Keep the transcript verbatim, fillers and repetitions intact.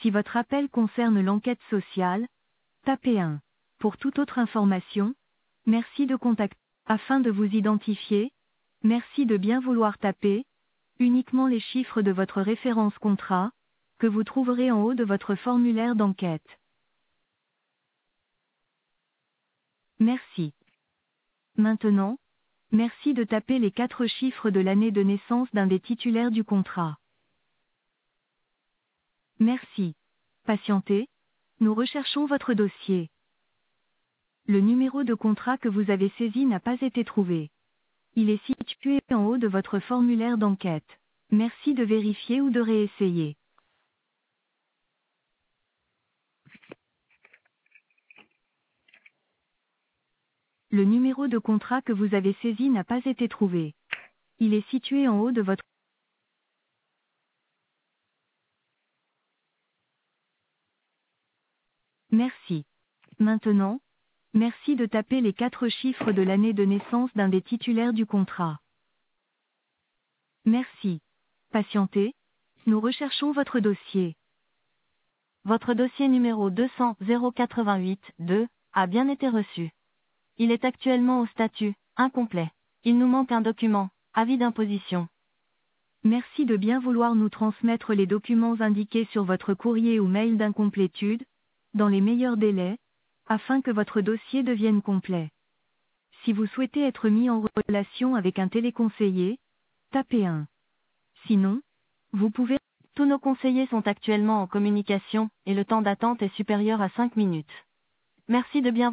Si votre appel concerne l'enquête sociale, tapez un. Pour toute autre information, merci de contacter. Afin de vous identifier, merci de bien vouloir taper uniquement les chiffres de votre référence contrat, que vous trouverez en haut de votre formulaire d'enquête. Merci. Maintenant, merci de taper les quatre chiffres de l'année de naissance d'un des titulaires du contrat. Merci. Patientez, nous recherchons votre dossier. Le numéro de contrat que vous avez saisi n'a pas été trouvé. Il est situé en haut de votre formulaire d'enquête. Merci de vérifier ou de réessayer. Le numéro de contrat que vous avez saisi n'a pas été trouvé. Il est situé en haut de votre... Merci. Maintenant, merci de taper les quatre chiffres de l'année de naissance d'un des titulaires du contrat. Merci. Patientez, nous recherchons votre dossier. Votre dossier numéro deux cents zéro quatre-vingt-huit deux a bien été reçu. Il est actuellement au statut incomplet. Il nous manque un document, avis d'imposition. Merci de bien vouloir nous transmettre les documents indiqués sur votre courrier ou mail d'incomplétude, dans les meilleurs délais, afin que votre dossier devienne complet. Si vous souhaitez être mis en relation avec un téléconseiller, tapez un. Sinon, vous pouvez... Tous nos conseillers sont actuellement en communication, et le temps d'attente est supérieur à cinq minutes. Merci de bien